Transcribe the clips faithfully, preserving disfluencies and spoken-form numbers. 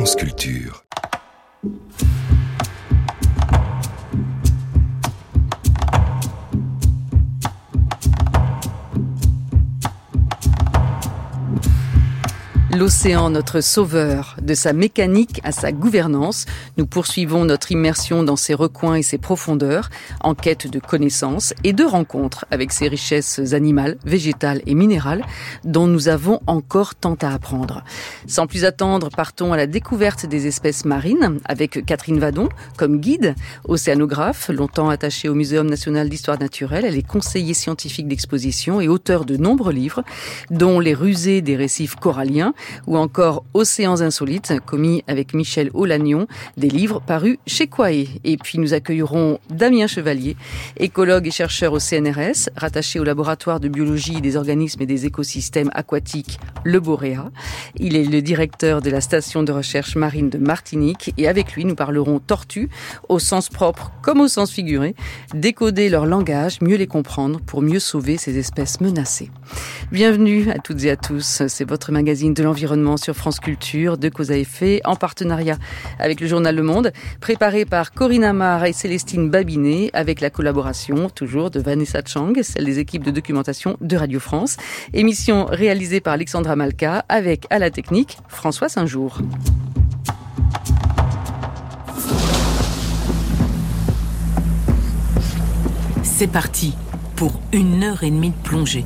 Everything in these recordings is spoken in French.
France Culture. L'océan, notre sauveur, de sa mécanique à sa gouvernance, nous poursuivons notre immersion dans ses recoins et ses profondeurs, en quête de connaissances et de rencontres avec ses richesses animales, végétales et minérales, dont nous avons encore tant à apprendre. Sans plus attendre, partons à la découverte des espèces marines, avec Catherine Vadon comme guide, océanographe, longtemps attachée au Muséum national d'histoire naturelle. Elle est conseillère scientifique d'exposition et auteure de nombreux livres, dont Les rusées des récifs coralliens, ou encore Océans insolites, commis avec Michel Aulagnon, des livres parus chez Quae. Et puis nous accueillerons Damien Chevalier, écologue et chercheur au C N R S, rattaché au laboratoire de biologie des organismes et des écosystèmes aquatiques, le Boréa. Il est le directeur de la station de recherche marine de Martinique et avec lui nous parlerons tortues, au sens propre comme au sens figuré, décoder leur langage, mieux les comprendre pour mieux sauver ces espèces menacées. Bienvenue à toutes et à tous, c'est votre magazine de l'environnement sur France Culture, de Cause à Effet, en partenariat avec le journal Le Monde, préparé par Corinne Amar et Célestine Babinet, avec la collaboration toujours de Vanessa Chang, celle des équipes de documentation de Radio France. Émission réalisée par Alexandra Malka, avec à la technique François Saint-Jour. C'est parti pour une heure et demie de plongée.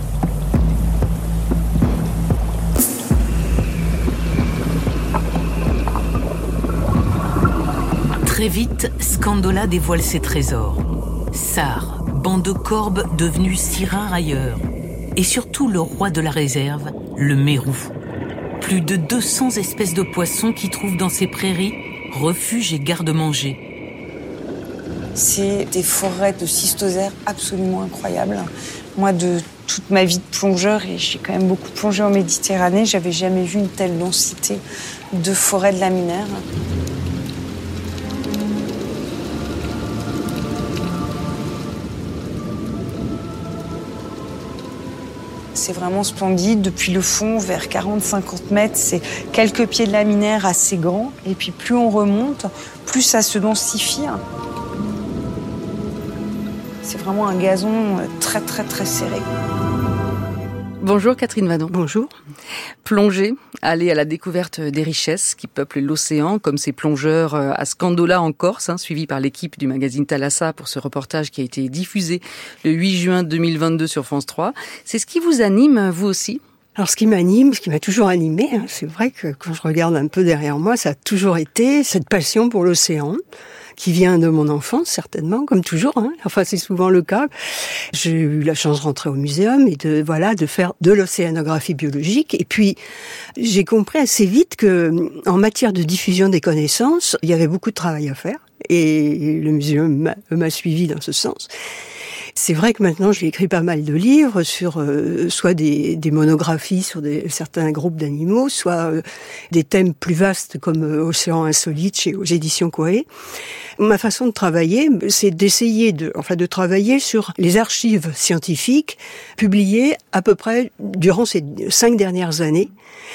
Très vite, Scandola dévoile ses trésors. Sard, banc de corbes devenu si rare ailleurs. Et surtout le roi de la réserve, le mérou. Plus de deux cents espèces de poissons qui trouvent dans ces prairies refuge et garde-manger. C'est des forêts de cystosères absolument incroyables. Moi, de toute ma vie de plongeur, et j'ai quand même beaucoup plongé en Méditerranée, j'avais jamais vu une telle densité de forêts de laminaires. C'est vraiment splendide. Depuis le fond, vers quarante à cinquante mètres, c'est quelques pieds de laminaire assez grands. Et puis plus on remonte, plus ça se densifie. C'est vraiment un gazon très très très serré. Bonjour Catherine Vadon. Bonjour. Plonger, aller à la découverte des richesses qui peuplent l'océan, comme ces plongeurs à Scandola en Corse, hein, suivis par l'équipe du magazine Thalassa pour ce reportage qui a été diffusé le huit juin deux mille vingt-deux sur France trois. C'est ce qui vous anime, vous aussi ? Alors ce qui m'anime, ce qui m'a toujours animé, hein, c'est vrai que quand je regarde un peu derrière moi, ça a toujours été cette passion pour l'océan, qui vient de mon enfance, certainement, comme toujours, hein. Enfin, c'est souvent le cas. J'ai eu la chance de rentrer au muséum et de, voilà, de faire de l'océanographie biologique. Et puis, j'ai compris assez vite que, en matière de diffusion des connaissances, il y avait beaucoup de travail à faire. Et le muséum m'a, m'a suivi dans ce sens. C'est vrai que maintenant, j'ai écrit pas mal de livres sur euh, soit des, des monographies sur des, certains groupes d'animaux, soit euh, des thèmes plus vastes comme euh, Océans insolites chez aux éditions Quae. Ma façon de travailler, c'est d'essayer de, enfin, de travailler sur les archives scientifiques publiées à peu près durant ces cinq dernières années,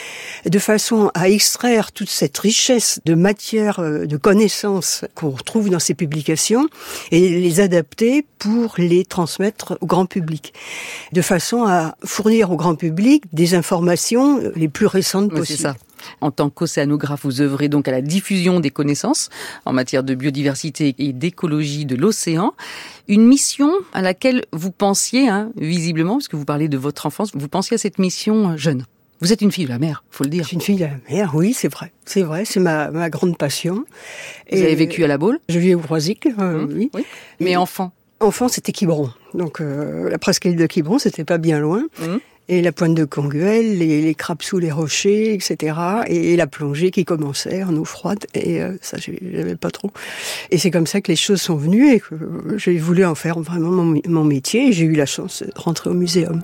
de façon à extraire toute cette richesse de matière, de connaissances qu'on retrouve dans ces publications et les adapter pour les transmettre au grand public, de façon à fournir au grand public des informations les plus récentes oui, possibles. C'est ça. En tant qu'océanographe, vous œuvrez donc à la diffusion des connaissances en matière de biodiversité et d'écologie de l'océan. Une mission à laquelle vous pensiez, hein, visiblement, parce que vous parlez de votre enfance, vous pensiez à cette mission jeune. Vous êtes une fille de la mer, faut le dire. Je suis une fille de la mer, oui, c'est vrai. C'est vrai, c'est ma, ma grande passion. Vous et avez vécu à La Baule ? Je vis au Croisic, euh, mmh, oui. oui. Mais et enfant Enfant, c'était Quiberon. Donc, euh, la presqu'île de Quiberon, c'était pas bien loin. Mmh. Et la pointe de Canguel, les, les crabes sous les rochers, et cetera. Et, et la plongée qui commençait en eau froide. Et euh, ça, j'aimais pas trop. Et c'est comme ça que les choses sont venues et que j'ai voulu en faire vraiment mon, mon métier. Et j'ai eu la chance de rentrer au muséum.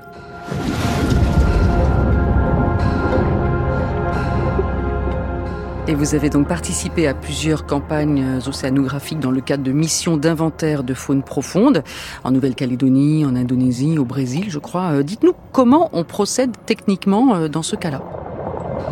Et vous avez donc participé à plusieurs campagnes océanographiques dans le cadre de missions d'inventaire de faune profonde, en Nouvelle-Calédonie, en Indonésie, au Brésil, je crois. Dites-nous comment on procède techniquement dans ce cas-là.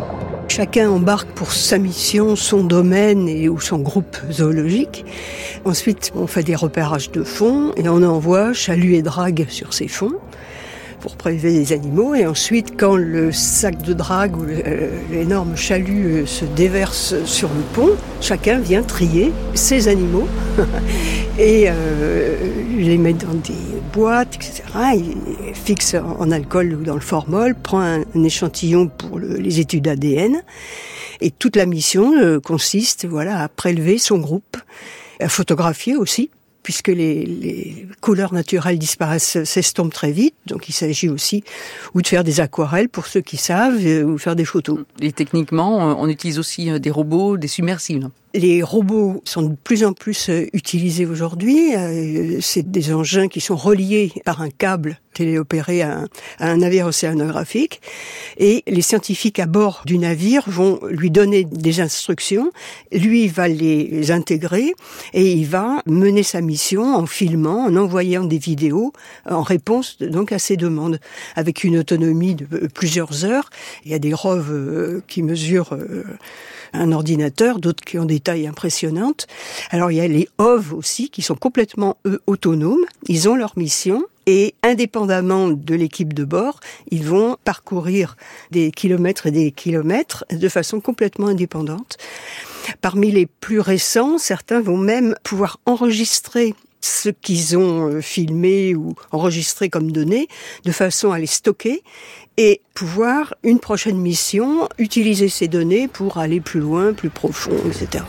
Chacun embarque pour sa mission, son domaine et ou son groupe zoologique. Ensuite, on fait des repérages de fonds et on envoie chalut et drague sur ces fonds pour prélever les animaux. Et ensuite, quand le sac de drague ou l'énorme chalut se déverse sur le pont, chacun vient trier ses animaux et euh, les met dans des boîtes, et cetera. Il fixe en alcool ou dans le formol, prend un, un échantillon pour le, les études A D N. Et toute la mission euh, consiste, voilà, à prélever son groupe, à photographier aussi, puisque les, les couleurs naturelles disparaissent, s'estompent très vite. Donc il s'agit aussi ou de faire des aquarelles pour ceux qui savent, ou faire des photos. Et techniquement, on utilise aussi des robots, des submersibles. Les robots sont de plus en plus utilisés aujourd'hui. C'est des engins qui sont reliés par un câble téléopéré à un, à un navire océanographique. Et les scientifiques à bord du navire vont lui donner des instructions. Lui va les intégrer et il va mener sa mission en filmant, en envoyant des vidéos en réponse donc à ces demandes, avec une autonomie de plusieurs heures. Il y a des roves qui mesurent un ordinateur, d'autres qui ont des tailles impressionnantes. Alors il y a les O V aussi qui sont complètement eux autonomes. Ils ont leur mission et indépendamment de l'équipe de bord, ils vont parcourir des kilomètres et des kilomètres de façon complètement indépendante. Parmi les plus récents, certains vont même pouvoir enregistrer ce qu'ils ont filmé ou enregistré comme données, de façon à les stocker et pouvoir, une prochaine mission, utiliser ces données pour aller plus loin, plus profond, et cetera.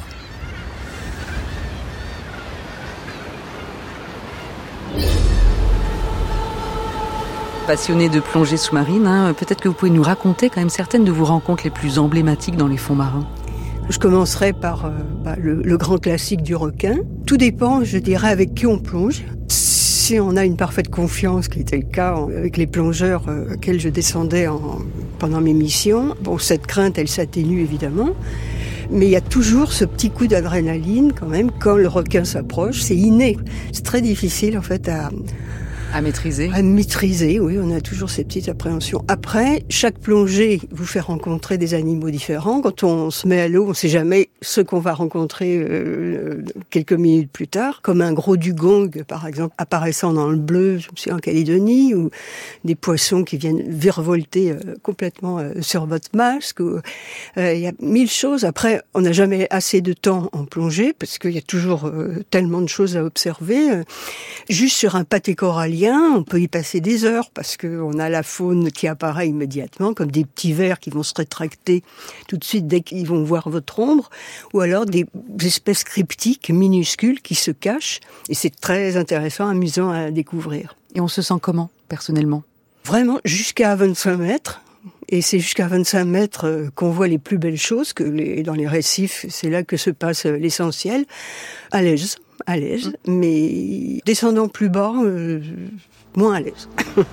Passionné de plongée sous-marine, hein, peut-être que vous pouvez nous raconter quand même certaines de vos rencontres les plus emblématiques dans les fonds marins. Je commencerai par euh, bah, le, le grand classique du requin. Tout dépend, je dirais, avec qui on plonge. Si on a une parfaite confiance, qui était le cas avec les plongeurs euh, auxquels je descendais en, pendant mes missions, bon, cette crainte, elle s'atténue évidemment. Mais il y a toujours ce petit coup d'adrénaline quand même quand le requin s'approche. C'est inné. C'est très difficile en fait à... À maîtriser. À maîtriser, oui, on a toujours ces petites appréhensions. Après, chaque plongée vous fait rencontrer des animaux différents. Quand on se met à l'eau, on ne sait jamais ce qu'on va rencontrer euh, quelques minutes plus tard, comme un gros dugong, par exemple, apparaissant dans le bleu, je me souviens, en Calédonie, ou des poissons qui viennent virevolter euh, complètement euh, sur votre masque. Il euh, y a mille choses. Après, on n'a jamais assez de temps en plongée, parce qu'il y a toujours euh, tellement de choses à observer. Juste sur un pâté corallien, on peut y passer des heures parce qu'on a la faune qui apparaît immédiatement, comme des petits vers qui vont se rétracter tout de suite dès qu'ils vont voir votre ombre, ou alors des espèces cryptiques minuscules qui se cachent. Et c'est très intéressant, amusant à découvrir. Et on se sent comment, personnellement ? Vraiment, jusqu'à vingt-cinq mètres. Et c'est jusqu'à vingt-cinq mètres qu'on voit les plus belles choses, que les, dans les récifs, c'est là que se passe l'essentiel. À l'aise. à l'aise, mmh. mais descendant plus bas, euh, moins à l'aise.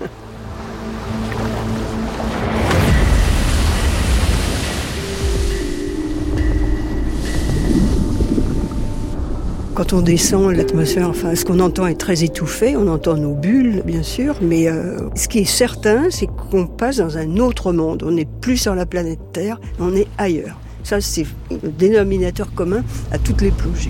Quand on descend, l'atmosphère, enfin, ce qu'on entend est très étouffé, on entend nos bulles, bien sûr, mais euh, ce qui est certain, c'est qu'on passe dans un autre monde. On n'est plus sur la planète Terre, on est ailleurs. Ça, c'est le dénominateur commun à toutes les plongées.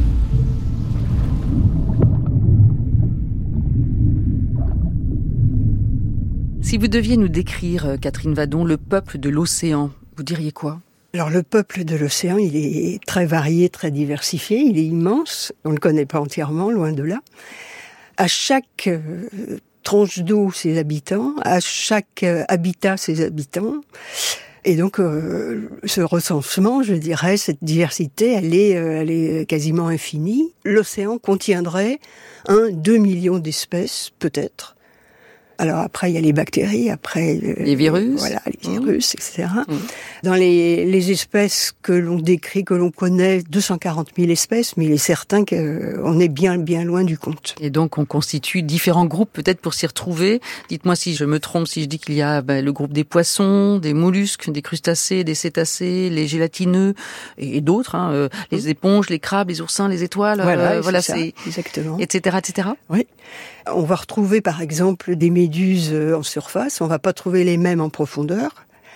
Si vous deviez nous décrire, Catherine Vadon, le peuple de l'océan, vous diriez quoi ? Alors le peuple de l'océan, il est très varié, très diversifié, il est immense, on ne le connaît pas entièrement, loin de là. À chaque euh, tranche d'eau, ses habitants, à chaque euh, habitat, ses habitants. Et donc euh, ce recensement, je dirais, cette diversité, elle est, euh, elle est quasiment infinie. L'océan contiendrait un, deux millions d'espèces, peut-être. Alors après, il y a les bactéries, après... Les virus. Voilà, les virus, mmh. et cetera. Mmh. Dans les, les espèces que l'on décrit, que l'on connaît, deux cent quarante mille espèces, mais il est certain qu'on est bien, bien loin du compte. Et donc, on constitue différents groupes, peut-être pour s'y retrouver. Dites-moi si je me trompe, si je dis qu'il y a ben, le groupe des poissons, des mollusques, des crustacés, des cétacés, les gélatineux, et, et d'autres, hein, euh, mmh. les éponges, les crabes, les oursins, les étoiles, voilà, euh, voilà, c'est, c'est ça, exactement. et cetera, et cetera. Oui. On va retrouver, par exemple, des méduses en surface. On va pas trouver les mêmes en profondeur.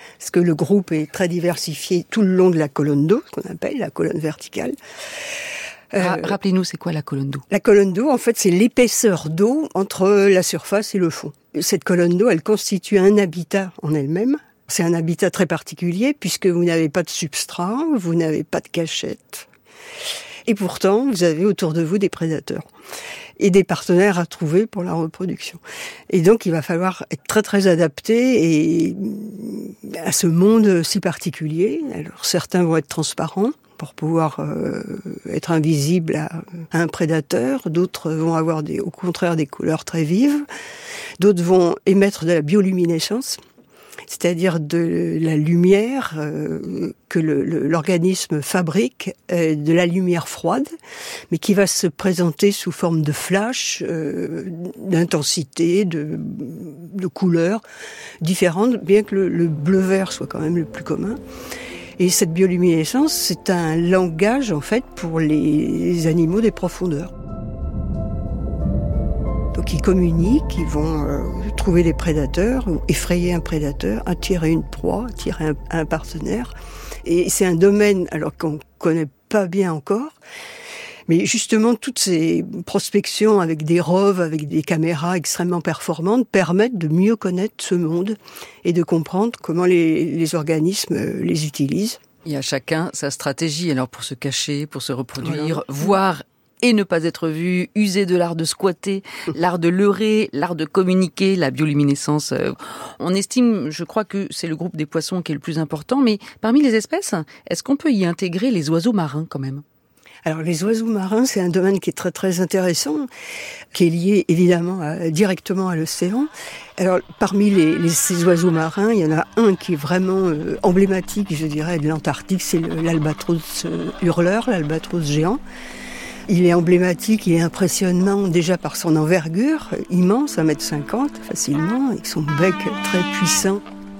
parce que le groupe est très diversifié tout le long de la colonne d'eau, ce qu'on appelle la colonne verticale. Euh, Rappelez-nous, c'est quoi la colonne d'eau ? La colonne d'eau, en fait, c'est l'épaisseur d'eau entre la surface et le fond. Cette colonne d'eau, elle constitue un habitat en elle-même. C'est un habitat très particulier puisque vous n'avez pas de substrat, vous n'avez pas de cachette. Et pourtant, vous avez autour de vous des prédateurs et des partenaires à trouver pour la reproduction. Et donc, il va falloir être très très adapté et à ce monde si particulier. Alors, certains vont être transparents pour pouvoir euh, être invisibles à, à un prédateur. D'autres vont avoir des, au contraire des couleurs très vives. D'autres vont émettre de la bioluminescence, c'est-à-dire de la lumière euh, que le, le, l'organisme fabrique, euh, de la lumière froide, mais qui va se présenter sous forme de flash, euh, d'intensité, de, de couleurs différentes, bien que le, le bleu-vert soit quand même le plus commun. Et cette bioluminescence, c'est un langage, en fait, pour les animaux des profondeurs. Donc ils communiquent, ils vont euh, trouver des prédateurs, effrayer un prédateur, attirer une proie, attirer un, un partenaire. Et c'est un domaine, alors qu'on connaît pas bien encore, mais justement toutes ces prospections avec des roves, avec des caméras extrêmement performantes, permettent de mieux connaître ce monde et de comprendre comment les, les organismes les utilisent. Il y a chacun sa stratégie, alors pour se cacher, pour se reproduire, voilà. Voir et ne pas être vu, user de l'art de squatter, l'art de leurrer, l'art de communiquer, la bioluminescence. Euh, on estime, je crois que c'est le groupe des poissons qui est le plus important, mais parmi les espèces, est-ce qu'on peut y intégrer les oiseaux marins quand même ? Alors les oiseaux marins, c'est un domaine qui est très très intéressant, qui est lié évidemment à, directement à l'océan. Alors parmi les, les, ces oiseaux marins, il y en a un qui est vraiment euh, emblématique, je dirais, de l'Antarctique, c'est le, l'albatros euh, hurleur, l'albatros géant. Il est emblématique, il est impressionnant déjà par son envergure, immense, un mètre cinquante facilement, avec son bec très puissant.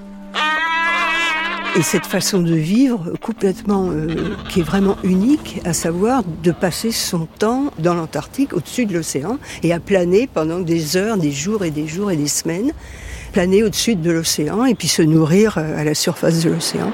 Et cette façon de vivre complètement, euh, qui est vraiment unique, à savoir de passer son temps dans l'Antarctique, au-dessus de l'océan, et à planer pendant des heures, des jours et des jours et des semaines, planer au-dessus de l'océan et puis se nourrir à la surface de l'océan.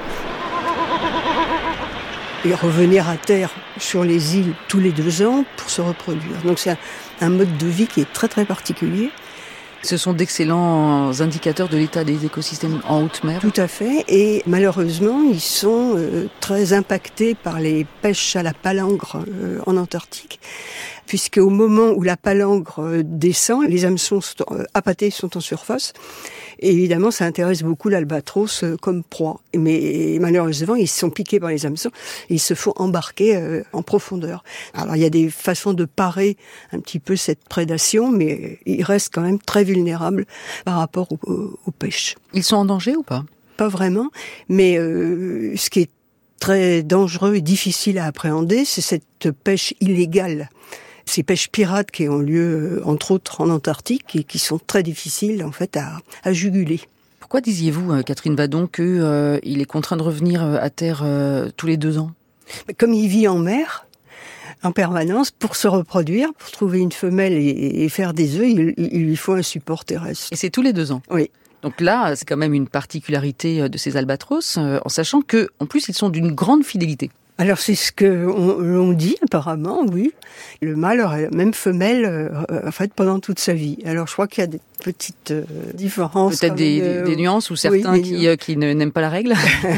Et revenir à terre sur les îles tous les deux ans pour se reproduire. Donc c'est un, un mode de vie qui est très très particulier. Ce sont d'excellents indicateurs de l'état des écosystèmes en haute mer. Tout à fait. Et malheureusement, ils sont euh, très impactés par les pêches à la palangre euh, en Antarctique, puisque au moment où la palangre euh, descend, les hameçons sont, euh, appâtés sont en surface. Et évidemment, ça intéresse beaucoup l'albatros euh, comme proie. Mais malheureusement, ils sont piqués par les hameçons et ils se font embarquer euh, en profondeur. Alors, il y a des façons de parer un petit peu cette prédation, mais ils restent quand même très vulnérables par rapport aux, aux, aux pêches. Ils sont en danger ou pas ? Pas vraiment, mais euh, ce qui est très dangereux et difficile à appréhender, c'est cette pêche illégale. Ces pêches pirates qui ont lieu, entre autres, en Antarctique et qui sont très difficiles, en fait, à, à juguler. Pourquoi disiez-vous, Catherine Vadon, qu'il euh, est contraint de revenir à terre euh, tous les deux ans ? Comme il vit en mer, en permanence, pour se reproduire, pour trouver une femelle et, et faire des œufs, il, il lui faut un support terrestre. Et c'est tous les deux ans ? Oui. Donc là, c'est quand même une particularité de ces albatros, euh, en sachant que, en plus, ils sont d'une grande fidélité. Alors c'est ce que on, l'on dit apparemment, oui. Le mâle aurait la même femelle euh, en fait pendant toute sa vie. Alors je crois qu'il y a des petites euh, différences. Peut-être des, euh, des nuances ou certains oui, qui, euh, qui ne, n'aiment pas la règle.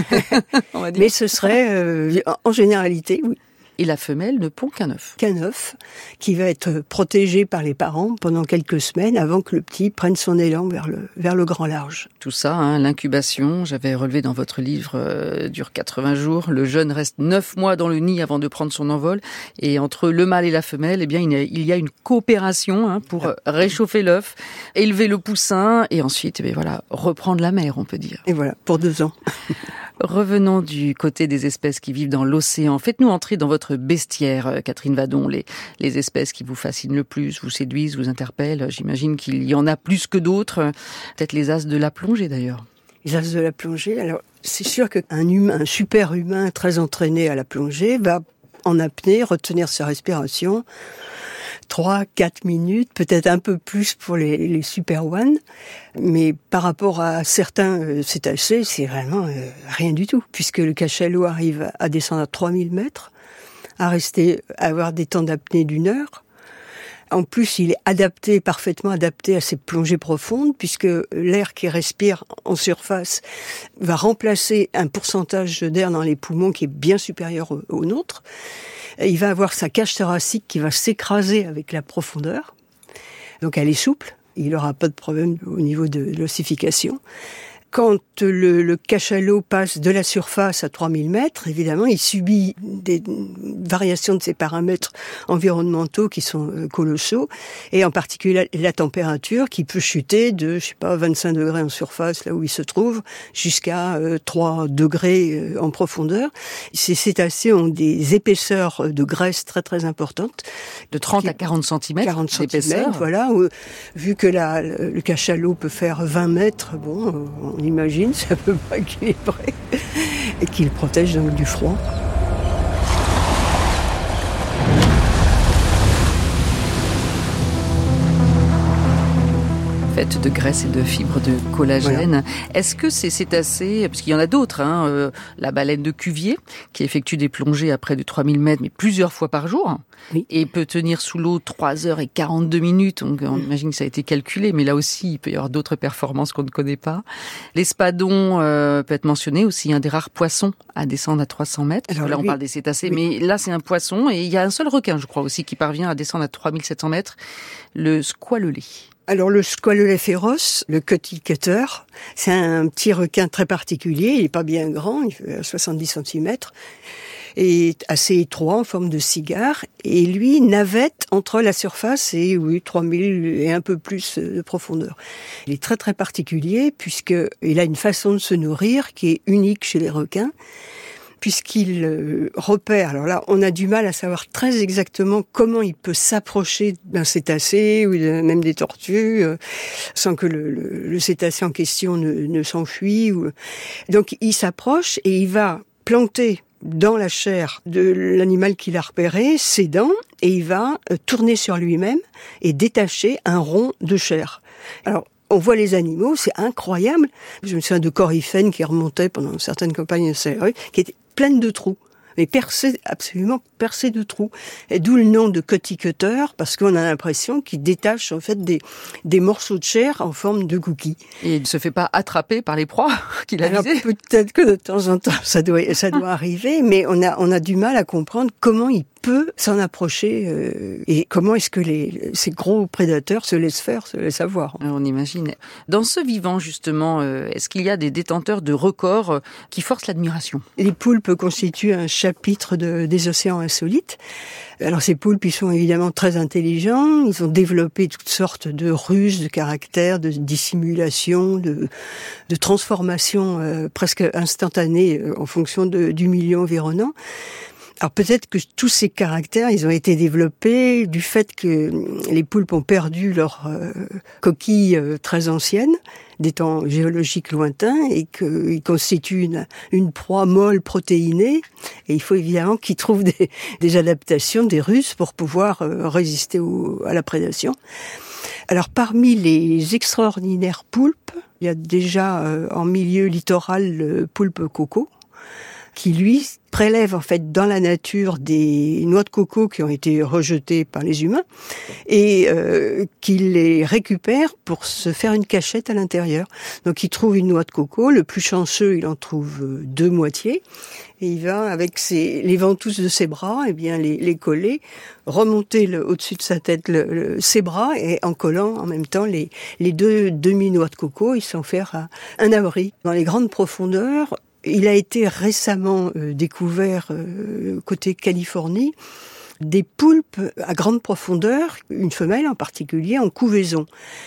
On va dire. Mais ce serait euh, en généralité, oui. Et la femelle ne pond qu'un œuf. Qu'un œuf, qui va être protégé par les parents pendant quelques semaines avant que le petit prenne son élan vers le, vers le grand large. Tout ça, hein, l'incubation, j'avais relevé dans votre livre, euh, dure quatre-vingts jours. Le jeune reste neuf mois dans le nid avant de prendre son envol. Et entre le mâle et la femelle, eh bien, il y a une coopération hein, pour réchauffer l'œuf, élever le poussin et ensuite, eh bien, voilà, reprendre la mer, on peut dire. Et voilà, pour deux ans. Revenons du côté des espèces qui vivent dans l'océan. Faites-nous entrer dans votre bestiaire, Catherine Vadon. Les, les espèces qui vous fascinent le plus, vous séduisent, vous interpellent. J'imagine qu'il y en a plus que d'autres. Peut-être les as de la plongée, d'ailleurs. Les as de la plongée. Alors, c'est sûr qu'un humain, un super humain très entraîné à la plongée va en apnée retenir sa respiration trois, quatre minutes, peut-être un peu plus pour les, les Super One. Mais par rapport à certains euh, cétacés, c'est vraiment euh, rien du tout. Puisque le cachalot arrive à descendre à trois mille mètres, à rester, à avoir des temps d'apnée d'une heure. En plus, il est adapté, parfaitement adapté à ces plongées profondes, puisque l'air qu'il respire en surface va remplacer un pourcentage d'air dans les poumons qui est bien supérieur au, au nôtre. Il va avoir sa cage thoracique qui va s'écraser avec la profondeur. Donc elle est souple, il n'aura pas de problème au niveau de l'ossification. Quand le, le cachalot passe de la surface à trois mille mètres, évidemment, il subit des variations de ses paramètres environnementaux qui sont colossaux, et en particulier la, la température qui peut chuter de, je sais pas, vingt-cinq degrés en surface, là où il se trouve, jusqu'à euh, trois degrés euh, en profondeur. Ces cétacés ont des épaisseurs de graisse très très importantes. De trente à quarante centimètres quarante centimètres, voilà. Où, vu que la, le cachalot peut faire vingt mètres, bon, on imagine, c'est à peu près équilibré, et qu'il protège donc du froid. Faite de graisse et de fibres de collagène. Voilà. Est-ce que ces cétacés, parce qu'il y en a d'autres, hein, euh, la baleine de Cuvier, qui effectue des plongées à près de trois mille mètres, mais plusieurs fois par jour, oui. Et peut tenir sous l'eau trois heures et quarante-deux minutes, donc on imagine que ça a été calculé, mais là aussi, il peut y avoir d'autres performances qu'on ne connaît pas. L'espadon euh, peut être mentionné aussi, un des rares poissons à descendre à trois cents mètres. Alors, là, on oui. parle des cétacés, oui. Mais là, c'est un poisson, et il y a un seul requin, je crois aussi, qui parvient à descendre à trois mille sept cents mètres, le squalelet. Alors le squalelet féroce, le cutty cutter, c'est un petit requin très particulier, il est pas bien grand, il fait soixante-dix centimètres, et assez étroit en forme de cigare, et lui navette entre la surface et oui trois mille et un peu plus de profondeur. Il est très très particulier puisqu'il a une façon de se nourrir qui est unique chez les requins, puisqu'il euh, repère, alors là, on a du mal à savoir très exactement comment il peut s'approcher d'un cétacé ou de, même des tortues, euh, sans que le, le, le cétacé en question ne, ne s'enfuit. Ou... Donc, il s'approche et il va planter dans la chair de l'animal qu'il a repéré ses dents et il va euh, tourner sur lui-même et détacher un rond de chair. Alors, on voit les animaux, c'est incroyable. Je me souviens de Coryphène qui remontait pendant certaines campagnes de céleri, qui était pleine de trous, mais percée, absolument percée de trous. Et d'où le nom de cutty cutter, parce qu'on a l'impression qu'il détache en fait des, des morceaux de chair en forme de cookies. Et il ne se fait pas attraper par les proies qu'il a visées. Peut-être que de temps en temps ça doit, ça doit arriver, mais on a, on a du mal à comprendre comment il peut s'en approcher euh, et comment est-ce que les, ces gros prédateurs se laissent faire, se laissent avoir. On imagine. Dans ce vivant, justement, euh, est-ce qu'il y a des détenteurs de records euh, qui forcent l'admiration ? Les poulpes constituent un chapitre de, des océans insolites. Alors ces poulpes, ils sont évidemment très intelligents, ils ont développé toutes sortes de ruses, de caractères, de dissimulation, de, de transformation euh, presque instantanée euh, en fonction de, du milieu environnant. Alors peut-être que tous ces caractères, ils ont été développés du fait que les poulpes ont perdu leur euh, coquille euh, très ancienne, des temps géologiques lointains, et qu'ils constituent une, une proie molle protéinée. Et il faut évidemment qu'ils trouvent des, des adaptations, des ruses pour pouvoir euh, résister au, à la prédation. Alors parmi les extraordinaires poulpes, il y a déjà euh, en milieu littoral le poulpe coco, qui lui prélève en fait dans la nature des noix de coco qui ont été rejetées par les humains et euh, qui les récupère pour se faire une cachette à l'intérieur. Donc il trouve une noix de coco, le plus chanceux il en trouve deux moitiés et il va avec ses, les ventouses de ses bras et eh bien les, les coller, remonter le, au-dessus de sa tête le, le, ses bras et en collant en même temps les, les deux demi-noix de coco, il s'en fait un, un abri. Dans les grandes profondeurs, il a été récemment euh, découvert euh, côté Californie des poulpes à grande profondeur, une femelle en particulier en couvaison.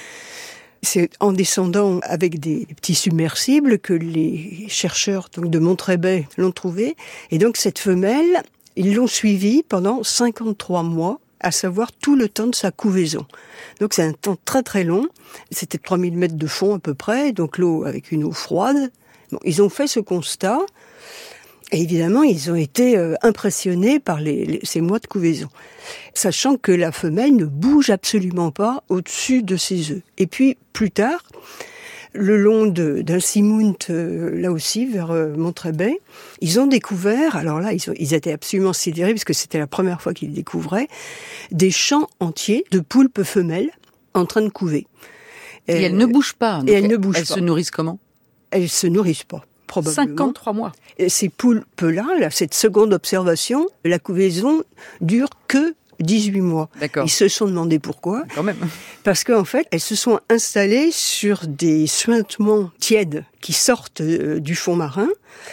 C'est en descendant avec des petits submersibles que les chercheurs donc de Monterey Bay l'ont trouvée. Et donc cette femelle, ils l'ont suivie pendant cinquante-trois mois, à savoir tout le temps de sa couvaison. Donc c'est un temps très très long. C'était trois mille mètres de fond à peu près, donc l'eau avec une eau froide. Bon, ils ont fait ce constat. Et évidemment, ils ont été euh, impressionnés par les, les, ces mois de couvaison, sachant que la femelle ne bouge absolument pas au-dessus de ses œufs. Et puis, plus tard, le long de, d'un Seamount, euh, là aussi, vers euh, Monterey, ils ont découvert, alors là, ils, ont, ils étaient absolument sidérés, parce que c'était la première fois qu'ils découvraient, des champs entiers de poulpes femelles en train de couver. Et, et elles ne bougent pas. Et elles ne bougent elles pas. Elles se nourrissent comment ? Elles se nourrissent pas. Probablement. cinquante-trois mois. Et ces poulpes-là, là, cette seconde observation, la couvaison dure que dix-huit mois. D'accord. Ils se sont demandé pourquoi. Quand même. Parce qu'en fait, elles se sont installées sur des suintements tièdes qui sortent euh, du fond marin.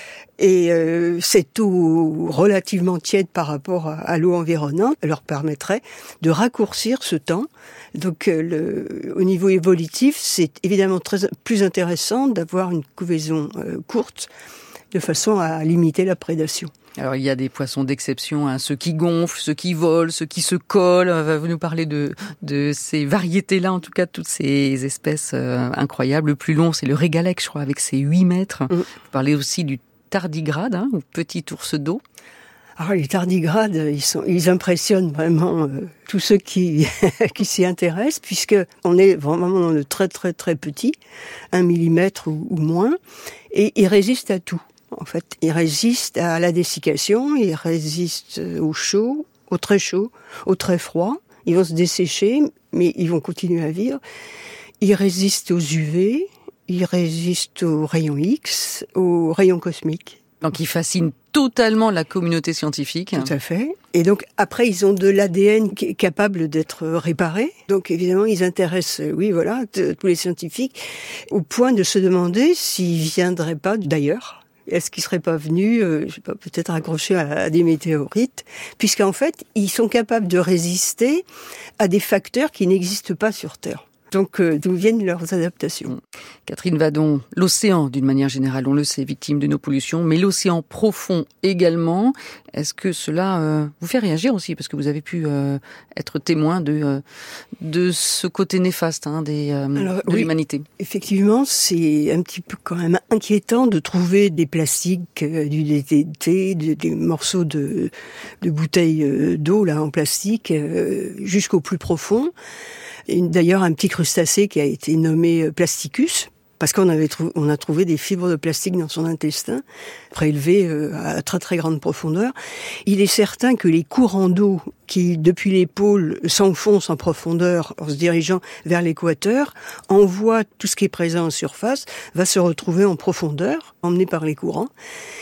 Et euh, cette eau relativement tiède par rapport à, à l'eau environnante leur permettrait de raccourcir ce temps. Donc, euh, le, au niveau évolutif, c'est évidemment très plus intéressant d'avoir une couvaison euh, courte, de façon à limiter la prédation. Alors, il y a des poissons d'exception, hein, ceux qui gonflent, ceux qui volent, ceux qui se collent. Vous nous parlez de, de ces variétés-là, en tout cas, toutes ces espèces euh, incroyables. Le plus long, c'est le régalec, je crois, avec ses huit mètres. Mmh. Vous parlez aussi du tardigrade, hein, ou petit ours d'eau. Ah, les tardigrades, ils sont, ils impressionnent vraiment euh, tous ceux qui qui s'y intéressent, puisque on est vraiment dans le très très très petit, un millimètre ou, ou moins, et ils résistent à tout. En fait, ils résistent à la dessiccation, ils résistent au chaud, au très chaud, au très froid. Ils vont se dessécher, mais ils vont continuer à vivre. Ils résistent aux U V. Ils résistent aux rayons X, aux rayons cosmiques. Donc ils fascinent totalement la communauté scientifique. Tout à fait. Et donc après, ils ont de l'A D N qui est capable d'être réparé. Donc évidemment, ils intéressent, oui, voilà, t- tous les scientifiques, au point de se demander s'ils viendraient pas d'ailleurs. Est-ce qu'ils seraient pas venus, euh, je sais pas, peut-être accrochés à, à des météorites, puisqu'en fait, ils sont capables de résister à des facteurs qui n'existent pas sur Terre. Donc, euh, d'où viennent leurs adaptations. Catherine Vadon, l'océan, d'une manière générale, on le sait, victime de nos pollutions, mais l'océan profond également. Est-ce que cela euh, vous fait réagir aussi ? Parce que vous avez pu euh, être témoin de, euh, de ce côté néfaste hein, des, euh, Alors, de oui, l'humanité. Effectivement, c'est un petit peu quand même inquiétant de trouver des plastiques, euh, du D D T, de, des morceaux de, de bouteilles euh, d'eau là en plastique, euh, jusqu'au plus profond. Et d'ailleurs, un petit crustacé qui a été nommé Plasticus, parce qu'on avait trou- on a trouvé des fibres de plastique dans son intestin, prélevées euh, à très très grande profondeur. Il est certain que les courants d'eau qui, depuis les pôles, s'enfoncent en profondeur en se dirigeant vers l'équateur, envoient tout ce qui est présent en surface, va se retrouver en profondeur, emmené par les courants.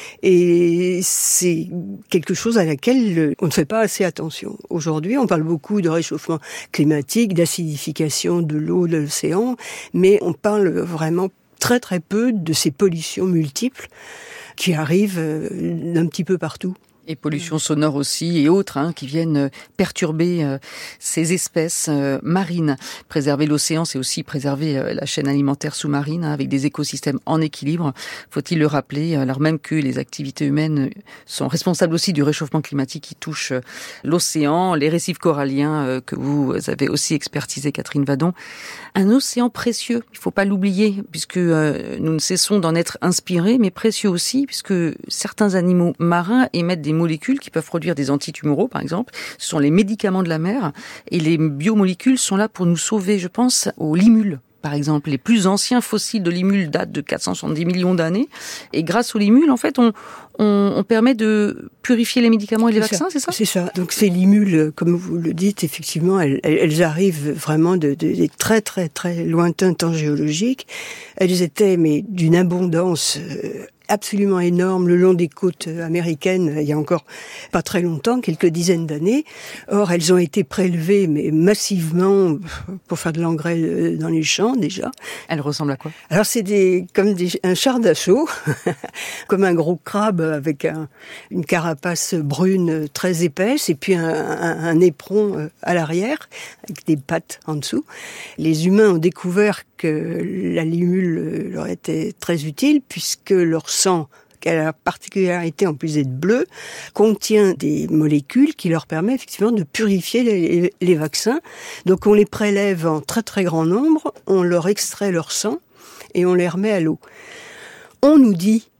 Et c'est quelque chose à laquelle on ne fait pas assez attention. Aujourd'hui, on parle beaucoup de réchauffement climatique, d'acidification de l'eau de l'océan, mais on parle vraiment très très peu de ces pollutions multiples qui arrivent d'un petit peu partout. Et pollution sonore aussi et autres hein, qui viennent perturber euh, ces espèces euh, marines. Préserver l'océan, c'est aussi préserver euh, la chaîne alimentaire sous-marine hein, avec des écosystèmes en équilibre. Faut-il le rappeler, alors même que les activités humaines sont responsables aussi du réchauffement climatique qui touche euh, l'océan, les récifs coralliens euh, que vous avez aussi expertisé, Catherine Vadon. Un océan précieux, il ne faut pas l'oublier, puisque euh, nous ne cessons d'en être inspirés, mais précieux aussi, puisque certains animaux marins émettent des molécules qui peuvent produire des antitumoraux, par exemple. Ce sont les médicaments de la mer. Et les biomolécules sont là pour nous sauver, je pense, aux limules. Par exemple, les plus anciens fossiles de limules datent de quatre cent soixante-dix millions d'années. Et grâce aux limules, en fait, on, on, on permet de purifier les médicaments et les c'est vaccins, ça, c'est ça ? C'est ça. Donc ces limules, comme vous le dites, effectivement, elles, elles arrivent vraiment de, de, de très très très lointains temps géologiques. Elles étaient, mais d'une abondance euh, absolument énorme le long des côtes américaines il y a encore pas très longtemps, quelques dizaines d'années. Or, elles ont été prélevées mais massivement pour faire de l'engrais dans les champs déjà. Elles ressemblent à quoi ? Alors c'est des comme des, un char d'assaut, comme un gros crabe avec un, une carapace brune très épaisse et puis un, un, un éperon à l'arrière avec des pattes en dessous. Les humains ont découvert que la limule leur était très utile puisque leur sang, qui a la particularité en plus d'être bleu, contient des molécules qui leur permettent effectivement de purifier les, les vaccins. Donc on les prélève en très très grand nombre, on leur extrait leur sang et on les remet à l'eau. On nous dit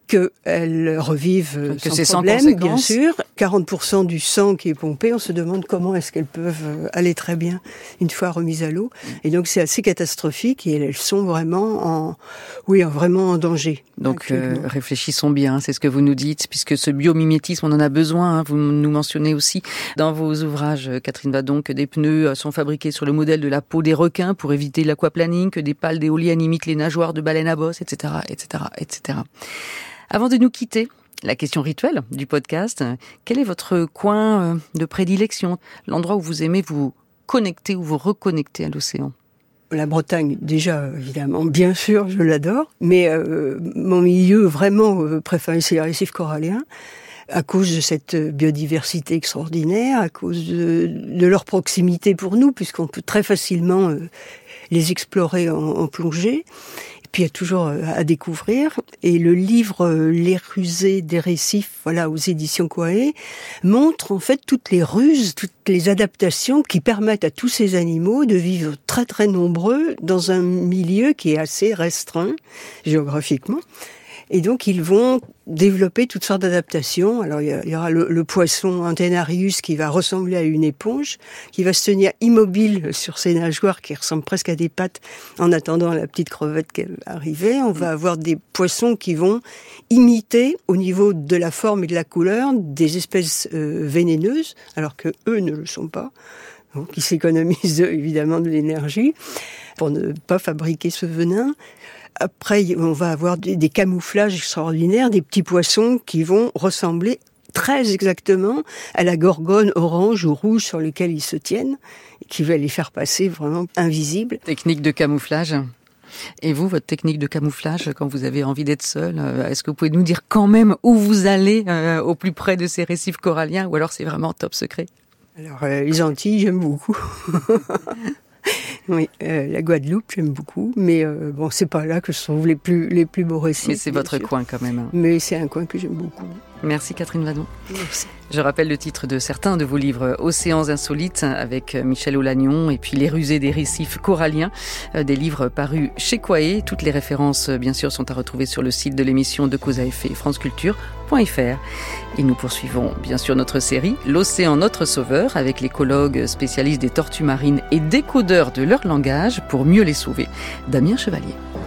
qu'elles revivent que sans c'est problème, sans bien sûr. quarante pour cent du sang qui est pompé, on se demande comment est-ce qu'elles peuvent aller très bien une fois remises à l'eau. Et donc c'est assez catastrophique et elles sont vraiment en, oui, vraiment en danger. Donc euh, réfléchissons bien, c'est ce que vous nous dites, puisque ce biomimétisme, on en a besoin. Hein. Vous nous mentionnez aussi dans vos ouvrages, Catherine Vadon, que des pneus sont fabriqués sur le modèle de la peau des requins pour éviter l'aquaplaning, que des pales d'éoliennes imitent les nageoires de baleines à bosse, et cetera, et cetera, et cetera. Avant de nous quitter, la question rituelle du podcast, quel est votre coin de prédilection, l'endroit où vous aimez vous connecter ou vous reconnecter à l'océan ? La Bretagne, déjà, évidemment, bien sûr, je l'adore, mais euh, mon milieu vraiment euh, préféré, c'est les récifs coralliens, à cause de cette biodiversité extraordinaire, à cause de, de leur proximité pour nous, puisqu'on peut très facilement euh, les explorer en, en plongée. Puis il y a toujours à découvrir. Et le livre Les rusées des récifs, voilà, aux éditions Quae, montre en fait toutes les ruses, toutes les adaptations qui permettent à tous ces animaux de vivre très très nombreux dans un milieu qui est assez restreint géographiquement. Et donc, ils vont développer toutes sortes d'adaptations. Alors, il y aura le, le poisson Antennarius qui va ressembler à une éponge, qui va se tenir immobile sur ses nageoires qui ressemblent presque à des pattes en attendant la petite crevette qui va arriver. On va avoir des poissons qui vont imiter, au niveau de la forme et de la couleur, des espèces euh, vénéneuses, alors que eux ne le sont pas. Donc, ils s'économisent évidemment de l'énergie pour ne pas fabriquer ce venin. Après, on va avoir des, des camouflages extraordinaires, des petits poissons qui vont ressembler très exactement à la gorgone orange ou rouge sur laquelle ils se tiennent, et qui va les faire passer vraiment invisibles. Technique de camouflage. Et vous, votre technique de camouflage, quand vous avez envie d'être seul, est-ce que vous pouvez nous dire quand même où vous allez euh, au plus près de ces récifs coralliens, ou alors c'est vraiment top secret ? Alors, euh, les Antilles, j'aime beaucoup. Oui, euh, la Guadeloupe, j'aime beaucoup, mais euh, bon, c'est pas là que se trouvent les plus les plus beaux récifs. Mais c'est votre sûr. Coin quand même. Mais c'est un coin que j'aime beaucoup. Merci Catherine Vadon. Merci. Je rappelle le titre de certains de vos livres, Océans insolites avec Michel Aulagnon et puis Les rusées des récifs coralliens, des livres parus chez Quae. Toutes les références, bien sûr, sont à retrouver sur le site de l'émission de Cause à effet, franceculture point f r. Et nous poursuivons, bien sûr, notre série, L'océan notre sauveur, avec l'écologue spécialiste des tortues marines et décodeur de leur langage pour mieux les sauver, Damien Chevalier.